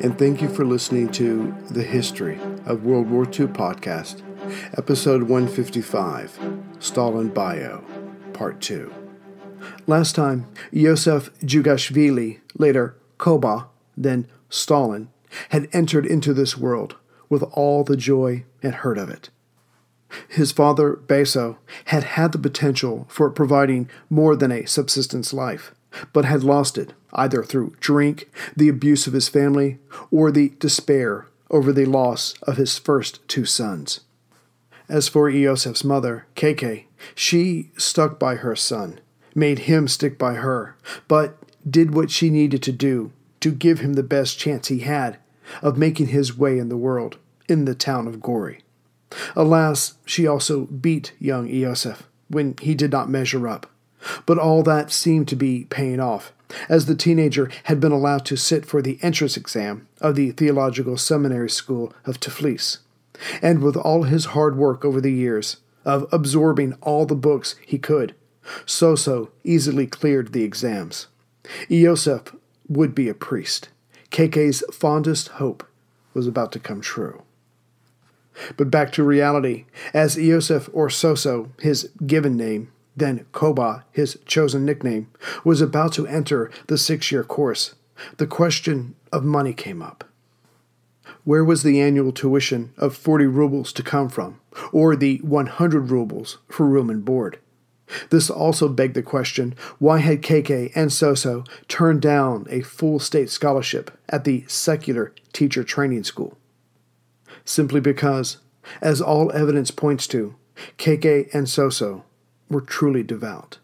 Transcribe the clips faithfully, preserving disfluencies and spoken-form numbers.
and thank you for listening to the History of World War Two podcast, episode one fifty-five, Stalin Bio, part two. Last time, Iosif Jugashvili, later Koba, then Stalin, had entered into this world with all the joy and hurt of it. His father, Beso, had had the potential for providing more than a subsistence life, but had lost it either through drink, the abuse of his family, or the despair over the loss of his first two sons. As for Iosif's mother, Keke, she stuck by her son, made him stick by her, but did what she needed to do to give him the best chance he had of making his way in the world, in the town of Gori. Alas, she also beat young Iosif when he did not measure up. But all that seemed to be paying off, as the teenager had been allowed to sit for the entrance exam of the Theological Seminary School of Tiflis. And with all his hard work over the years, of absorbing all the books he could, Soso easily cleared the exams. Iosif would be a priest. Keke's fondest hope was about to come true. But back to reality, as Iosif, or Soso, his given name, then Koba, his chosen nickname, was about to enter the six-year course, the question of money came up. Where was the annual tuition of forty rubles to come from, or the one hundred rubles for room and board? This also begged the question, why had Keke and Soso turned down a full state scholarship at the secular teacher training school? Simply because, as all evidence points to, Keke and Soso were truly devout.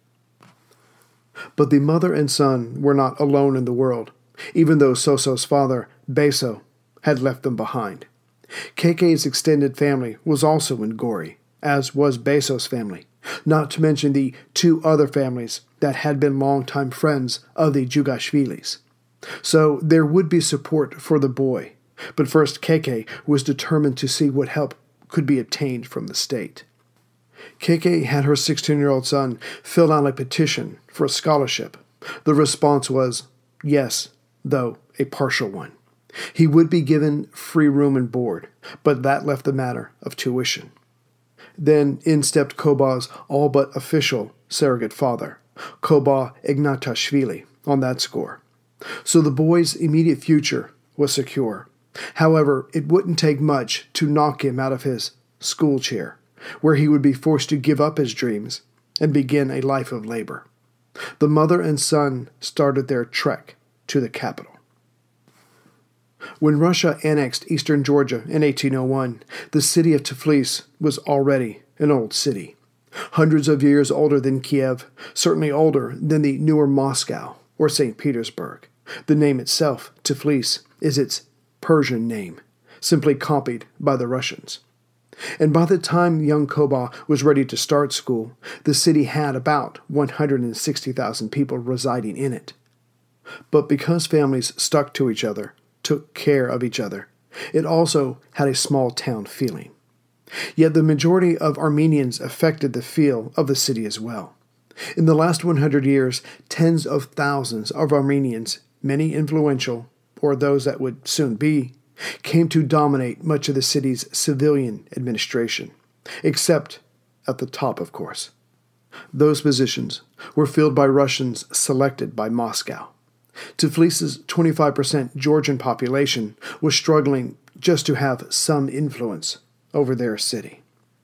But the mother and son were not alone in the world, even though Soso's father, Beso, had left them behind. Keke's extended family was also in Gori, as was Beso's family, not to mention the two other families that had been longtime friends of the Jugashvilis. So there would be support for the boy, but first Keke was determined to see what help could be obtained from the state. Keke had her sixteen-year-old son fill out a petition for a scholarship. The response was yes, though a partial one. He would be given free room and board, but that left the matter of tuition. Then in stepped Koba's all but official surrogate father, Koba Ignatashvili, on that score. So the boy's immediate future was secure. However, it wouldn't take much to knock him out of his school chair, where he would be forced to give up his dreams and begin a life of labor. The mother and son started their trek to the capital. When Russia annexed eastern Georgia in eighteen oh one, the city of Tiflis was already an old city. Hundreds of years older than Kiev, certainly older than the newer Moscow or Saint Petersburg. The name itself, Tiflis, is its Persian name, simply copied by the Russians. And by the time young Koba was ready to start school, the city had about one hundred sixty thousand people residing in it. But because families stuck to each other, took care of each other, it also had a small town feeling. Yet the majority of Armenians affected the feel of the city as well. In the last one hundred years, tens of thousands of Armenians, many influential, or those that would soon be, came to dominate much of the city's civilian administration, except at the top, of course. Those positions were filled by Russians selected by Moscow. Tiflis's twenty-five percent Georgian population was struggling just to have some influence over their city.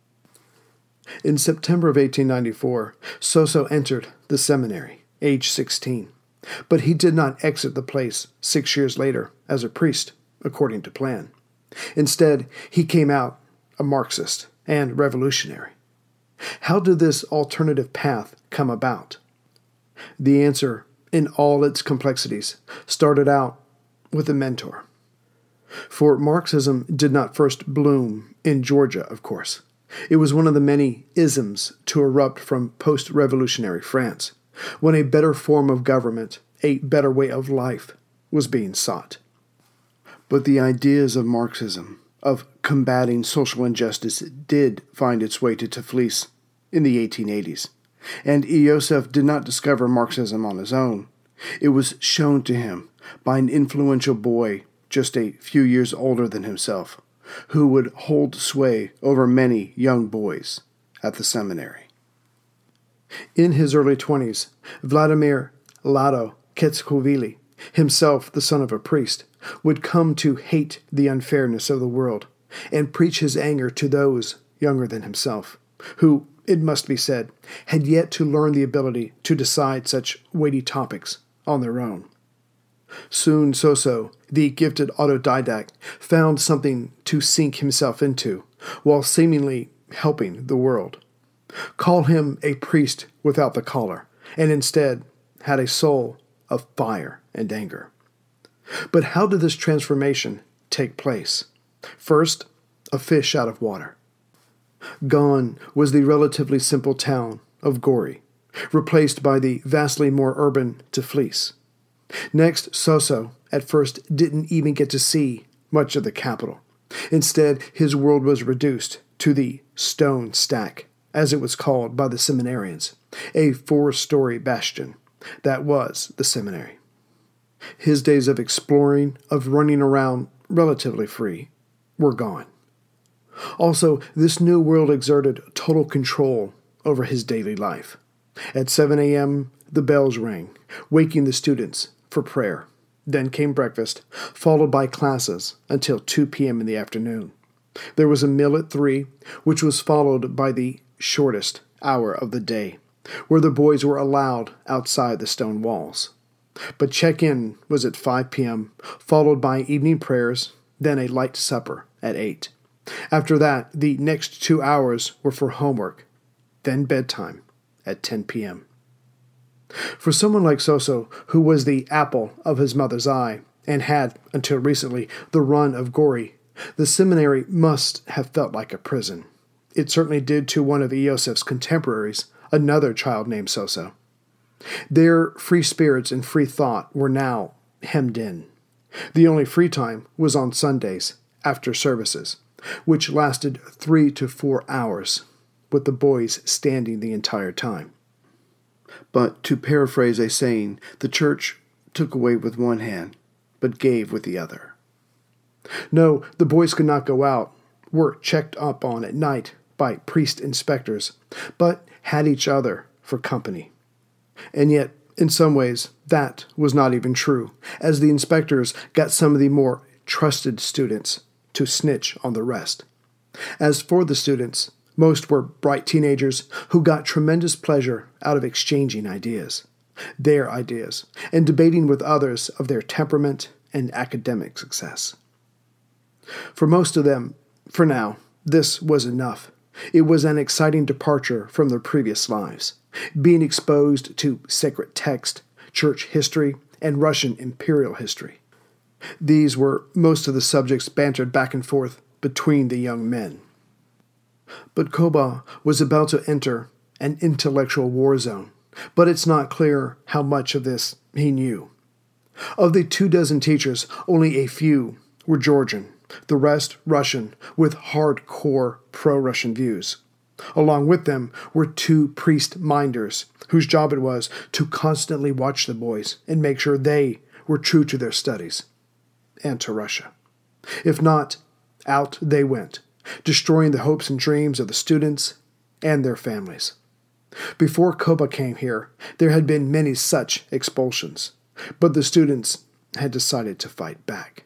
In September of eighteen ninety-four, Soso entered the seminary, age sixteen. But he did not exit the place six years later as a priest, according to plan. Instead, he came out a Marxist and revolutionary. How did this alternative path come about? The answer, in all its complexities, started out with a mentor. For Marxism did not first bloom in Georgia, of course. It was one of the many isms to erupt from post-revolutionary France, when a better form of government, a better way of life, was being sought. But the ideas of Marxism, of combating social injustice, did find its way to Tiflis in the eighteen eighties. And Iosif did not discover Marxism on his own. It was shown to him by an influential boy just a few years older than himself, who would hold sway over many young boys at the seminary. In his early twenties, Vladimir Lado Quetzalcoatl, himself the son of a priest, would come to hate the unfairness of the world and preach his anger to those younger than himself, who, it must be said, had yet to learn the ability to decide such weighty topics on their own. Soon Soso, the gifted autodidact, found something to sink himself into, while seemingly helping the world. Call him a priest without the collar, and instead had a soul of fire and anger. But how did this transformation take place? First, a fish out of water. Gone was the relatively simple town of Gori, replaced by the vastly more urban Tiflis. Next, Soso at first didn't even get to see much of the capital. Instead, his world was reduced to the Stone Stack, as it was called by the seminarians, a four-story bastion that was the seminary. His days of exploring, of running around relatively free, were gone. Also, this new world exerted total control over his daily life. At seven a.m., the bells rang, waking the students for prayer. Then came breakfast, followed by classes until two p.m. in the afternoon. There was a meal at three, which was followed by the shortest hour of the day, where the boys were allowed outside the stone walls. But check-in was at five p.m., followed by evening prayers, then a light supper at eight. After that, the next two hours were for homework, then bedtime at ten p.m. For someone like Soso, who was the apple of his mother's eye, and had, until recently, the run of Gori, the seminary must have felt like a prison. It certainly did to one of Iosif's contemporaries, another child named Soso. Their free spirits and free thought were now hemmed in. The only free time was on Sundays, after services, which lasted three to four hours, with the boys standing the entire time. But to paraphrase a saying, the church took away with one hand, but gave with the other. No, the boys could not go out, were checked up on at night by priest inspectors, but had each other for company. And yet, in some ways, that was not even true, as the inspectors got some of the more trusted students to snitch on the rest. As for the students, most were bright teenagers who got tremendous pleasure out of exchanging ideas, their ideas, and debating with others of their temperament and academic success. For most of them, for now, this was enough. It was an exciting departure from their previous lives, being exposed to sacred text, church history, and Russian imperial history. These were most of the subjects bantered back and forth between the young men. But Koba was about to enter an intellectual war zone, but it's not clear how much of this he knew. Of the two dozen teachers, only a few were Georgian, the rest Russian, with hardcore pro-Russian views. Along with them were two priest-minders, whose job it was to constantly watch the boys and make sure they were true to their studies and to Russia. If not, out they went, destroying the hopes and dreams of the students and their families. Before Koba came here, there had been many such expulsions, but the students had decided to fight back.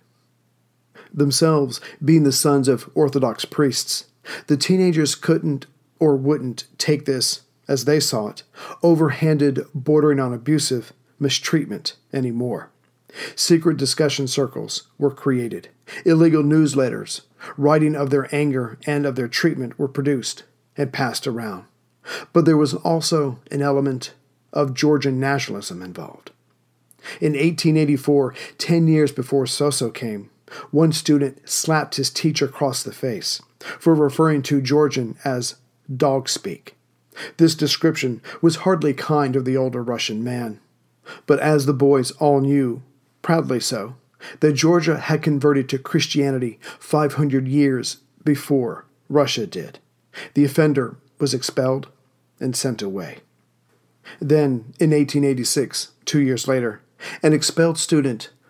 Themselves being the sons of Orthodox priests, the teenagers couldn't or wouldn't take this, as they saw it, overhanded, bordering on abusive mistreatment anymore. Secret discussion circles were created. Illegal newsletters, writing of their anger and of their treatment, were produced and passed around. But there was also an element of Georgian nationalism involved. In eighteen eighty-four, ten years before Soso came, one student slapped his teacher across the face for referring to Georgian as dog speak. This description was hardly kind of the older Russian man. But as the boys all knew, proudly so, that Georgia had converted to Christianity five hundred years before Russia did, the offender was expelled and sent away. Then, in eighteen eighty-six, two years later, an expelled student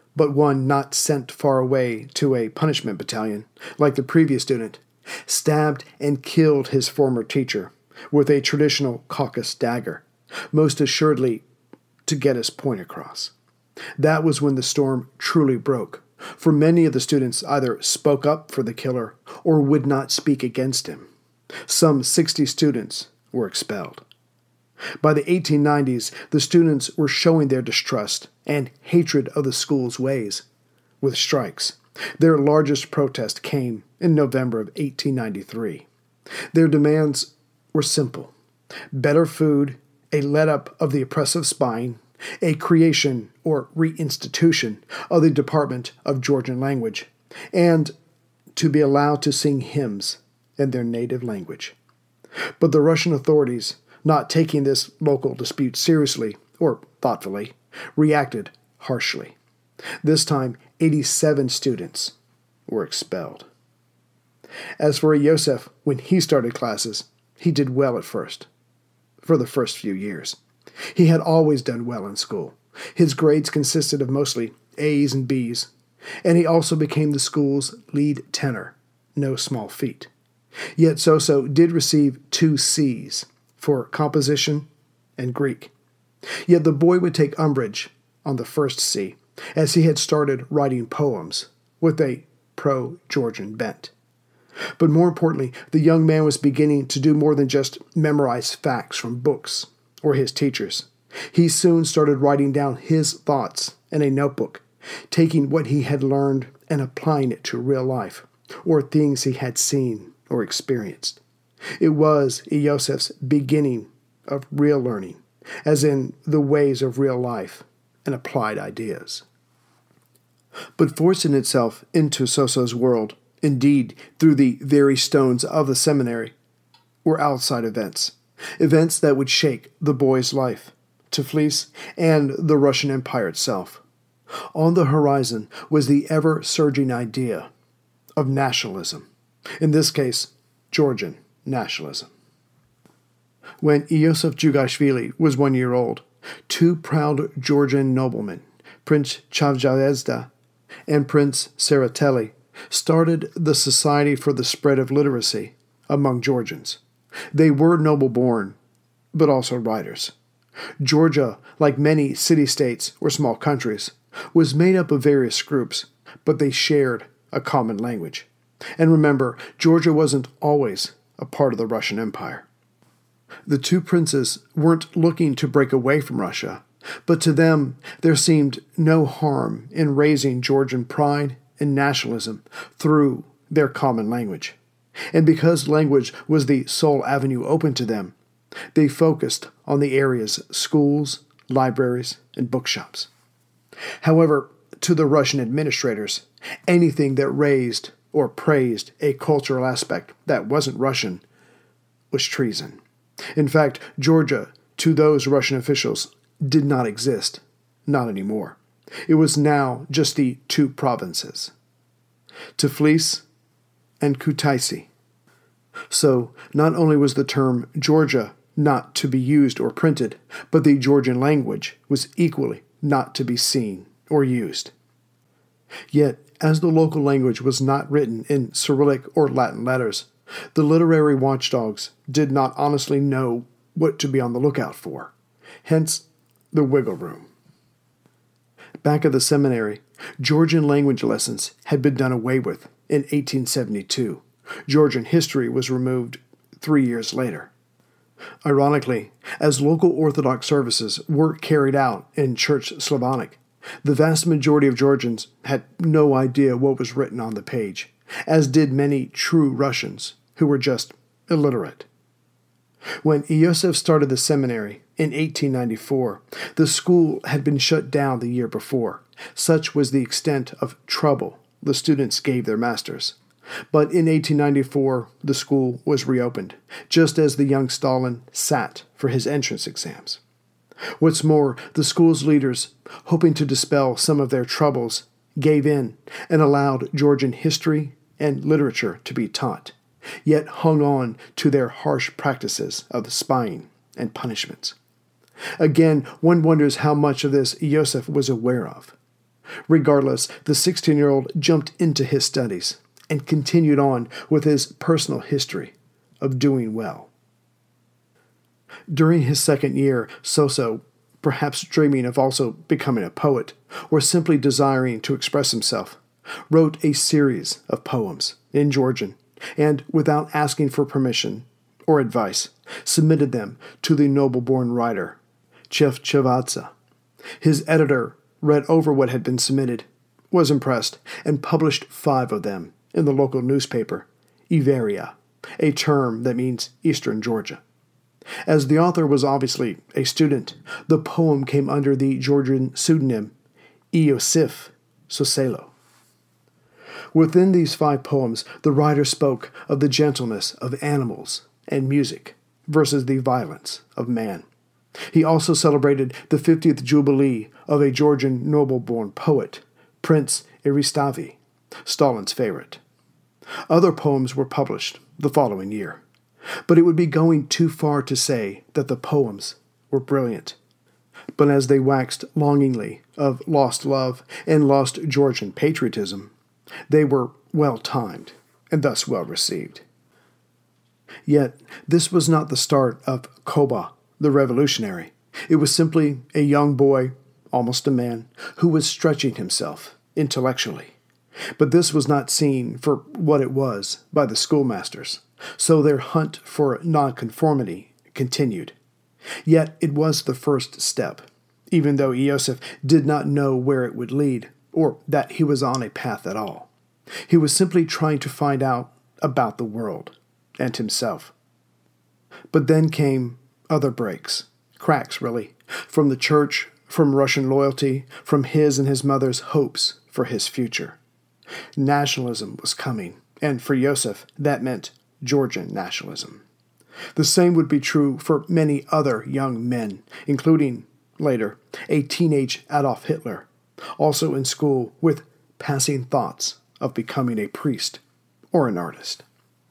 but one not sent far away to a punishment battalion, like the previous student, stabbed and killed his former teacher with a traditional Caucasus dagger, most assuredly to get his point across. That was when the storm truly broke, for many of the students either spoke up for the killer or would not speak against him. Some sixty students were expelled. By the eighteen nineties, the students were showing their distrust and hatred of the school's ways with strikes. Their largest protest came in November of eighteen ninety-three. Their demands were simple: better food, a let-up of the oppressive spying, a creation or reinstitution of the Department of Georgian Language, and to be allowed to sing hymns in their native language. But the Russian authorities, not taking this local dispute seriously or thoughtfully, reacted harshly. This time, eighty-seven students were expelled. As for Iosef, when he started classes, he did well at first, for the first few years. He had always done well in school. His grades consisted of mostly A's and B's, and he also became the school's lead tenor, no small feat. Yet Soso did receive two C's for composition and Greek. Yet the boy would take umbrage on the first C, as he had started writing poems with a pro-Georgian bent. But more importantly, the young man was beginning to do more than just memorize facts from books or his teachers. He soon started writing down his thoughts in a notebook, taking what he had learned and applying it to real life, or things he had seen or experienced. It was Iosef's beginning of real learning, as in the ways of real life and applied ideas. But forcing itself into Soso's world, indeed through the very stones of the seminary, were outside events, events that would shake the boy's life, Tiflis, and the Russian Empire itself. On the horizon was the ever-surging idea of nationalism, in this case, Georgian nationalism. When Iosef Djugashvili was one year old, two proud Georgian noblemen, Prince Chavjazda and Prince Tsereteli, started the Society for the Spread of Literacy among Georgians. They were noble-born, but also writers. Georgia, like many city-states or small countries, was made up of various groups, but they shared a common language. And remember, Georgia wasn't always a part of the Russian Empire. The two princes weren't looking to break away from Russia, but to them there seemed no harm in raising Georgian pride and nationalism through their common language. And because language was the sole avenue open to them, they focused on the area's schools, libraries, and bookshops. However, to the Russian administrators, anything that raised or praised a cultural aspect that wasn't Russian was treason. In fact, Georgia, to those Russian officials, did not exist, not anymore. It was now just the two provinces, Tiflis and Kutaisi. So, not only was the term Georgia not to be used or printed, but the Georgian language was equally not to be seen or used. Yet, as the local language was not written in Cyrillic or Latin letters, the literary watchdogs did not honestly know what to be on the lookout for. Hence, the wiggle room. Back at the seminary, Georgian language lessons had been done away with in eighteen seventy-two. Georgian history was removed three years later. Ironically, as local Orthodox services were carried out in Church Slavonic, the vast majority of Georgians had no idea what was written on the page, as did many true Russians who were just illiterate. When Iosef started the seminary in eighteen ninety-four, the school had been shut down the year before. Such was the extent of trouble the students gave their masters. But in eighteen ninety-four, the school was reopened, just as the young Stalin sat for his entrance exams. What's more, the school's leaders, hoping to dispel some of their troubles, gave in and allowed Georgian history and literature to be taught, yet hung on to their harsh practices of spying and punishments. Again, one wonders how much of this Iosef was aware of. Regardless, the sixteen-year-old jumped into his studies and continued on with his personal history of doing well. During his second year, Soso, perhaps dreaming of also becoming a poet, or simply desiring to express himself, wrote a series of poems in Georgian, and without asking for permission or advice, submitted them to the noble-born writer, Chevchavadze. His editor read over what had been submitted, was impressed, and published five of them in the local newspaper, Iveria, a term that means Eastern Georgia. As the author was obviously a student, the poem came under the Georgian pseudonym Iosif Soselo. Within these five poems, the writer spoke of the gentleness of animals and music versus the violence of man. He also celebrated the fiftieth jubilee of a Georgian noble-born poet, Prince Eristavi, Stalin's favorite. Other poems were published the following year, but it would be going too far to say that the poems were brilliant. But as they waxed longingly of lost love and lost Georgian patriotism, they were well-timed and thus well-received. Yet this was not the start of Koba, the revolutionary. It was simply a young boy, almost a man, who was stretching himself intellectually. But this was not seen for what it was by the schoolmasters, so their hunt for nonconformity continued. Yet it was the first step, even though Iosif did not know where it would lead, or that he was on a path at all. He was simply trying to find out about the world and himself. But then came other breaks, cracks really, from the church, from Russian loyalty, from his and his mother's hopes for his future. Nationalism was coming, and for Iosif, that meant Georgian nationalism. The same would be true for many other young men, including, later, a teenage Adolf Hitler, also in school with passing thoughts of becoming a priest or an artist.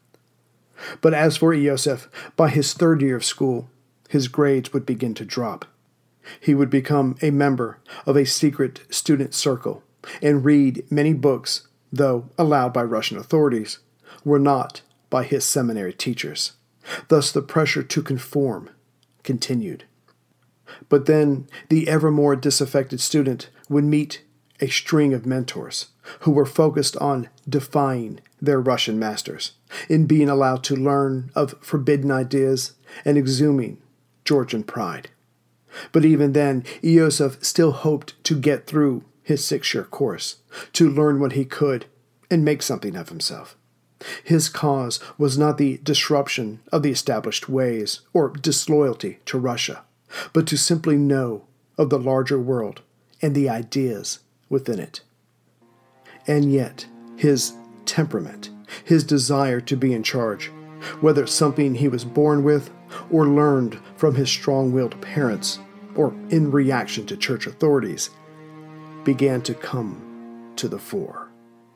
But as for Iosif, by his third year of school, his grades would begin to drop. He would become a member of a secret student circle and read many books, though allowed by Russian authorities, were not by his seminary teachers. Thus the pressure to conform continued. But then the ever more disaffected student would meet a string of mentors who were focused on defying their Russian masters, in being allowed to learn of forbidden ideas and exhuming Georgian pride. But even then, Iosif still hoped to get through his six-year course, to learn what he could and make something of himself. His cause was not the disruption of the established ways or disloyalty to Russia, but to simply know of the larger world and the ideas within it. And yet, his temperament, his desire to be in charge, whether something he was born with or learned from his strong-willed parents or in reaction to church authorities, began to come to the fore.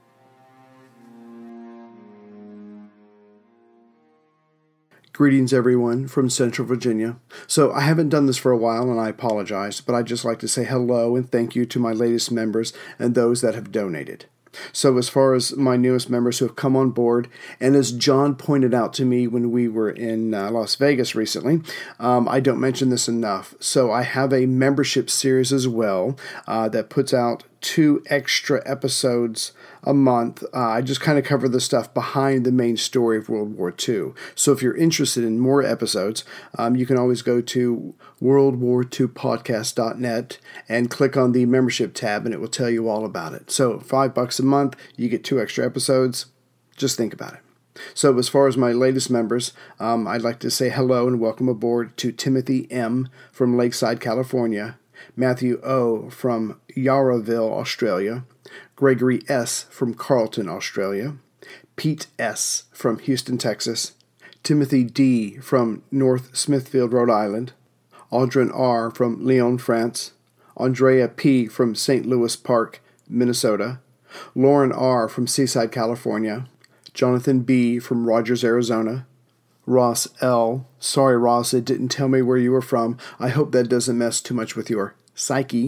Greetings, everyone, from Central Virginia. So I haven't done this for a while, and I apologize, but I'd just like to say hello and thank you to my latest members and those that have donated. So as far as my newest members who have come on board, and as John pointed out to me when we were in uh, Las Vegas recently, um, I don't mention this enough. So I have a membership series as well uh, that puts out two extra episodes a month. Uh, I just kind of cover the stuff behind the main story of World War Two. So if you're interested in more episodes, um, you can always go to world war two podcast dot net and click on the membership tab, and it will tell you all about it. So five bucks a month, you get two extra episodes. Just think about it. So as far as my latest members, um, I'd like to say hello and welcome aboard to Timothy M. from Lakeside, California, Matthew O. from Yarraville, Australia, Gregory S. from Carlton, Australia, Pete S. from Houston, Texas, Timothy D. from North Smithfield, Rhode Island, Audrey R. from Lyon, France, Andrea P. from Saint Louis Park, Minnesota, Lauren R. from Seaside, California, Jonathan B. from Rogers, Arizona, Ross L. Sorry, Ross, it didn't tell me where you were from. I hope that doesn't mess too much with your psyche.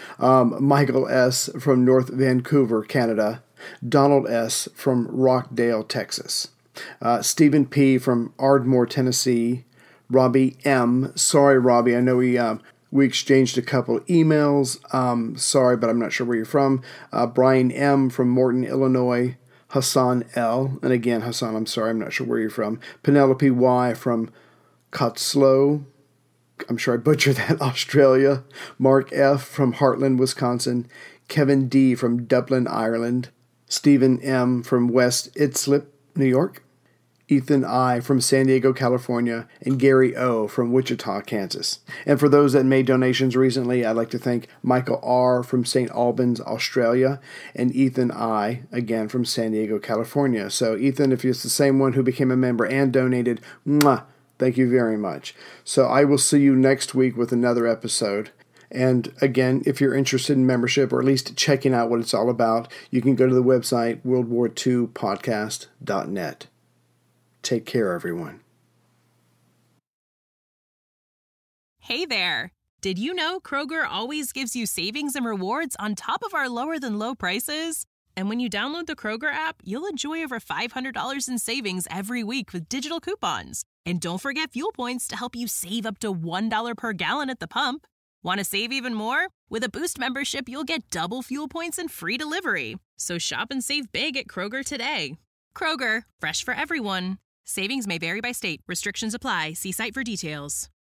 Um, Michael S. from North Vancouver, Canada. Donald S. from Rockdale, Texas. Uh, Stephen P. from Ardmore, Tennessee. Robbie M. Sorry, Robbie, I know we um, we exchanged a couple emails. Um, sorry, but I'm not sure where you're from. Uh, Brian M. from Morton, Illinois. Hassan L. And again, Hassan, I'm sorry, I'm not sure where you're from. Penelope Y. from Cotslow. I'm sure I butchered that, Australia. Mark F. from Heartland, Wisconsin. Kevin D. from Dublin, Ireland. Stephen M. from West Islip, New York. Ethan I. from San Diego, California, and Gary O. from Wichita, Kansas. And for those that made donations recently, I'd like to thank Michael R. from Saint Albans, Australia, and Ethan I. again from San Diego, California. So Ethan, if it's the same one who became a member and donated, mwah, thank you very much. So I will see you next week with another episode. And again, if you're interested in membership or at least checking out what it's all about, you can go to the website world war two podcast dot net. Take care, everyone. Hey there. Did you know Kroger always gives you savings and rewards on top of our lower than low prices? And when you download the Kroger app, you'll enjoy over five hundred dollars in savings every week with digital coupons. And don't forget fuel points to help you save up to one dollar per gallon at the pump. Want to save even more? With a Boost membership, you'll get double fuel points and free delivery. So shop and save big at Kroger today. Kroger, fresh for everyone. Savings may vary by state. Restrictions apply. See site for details.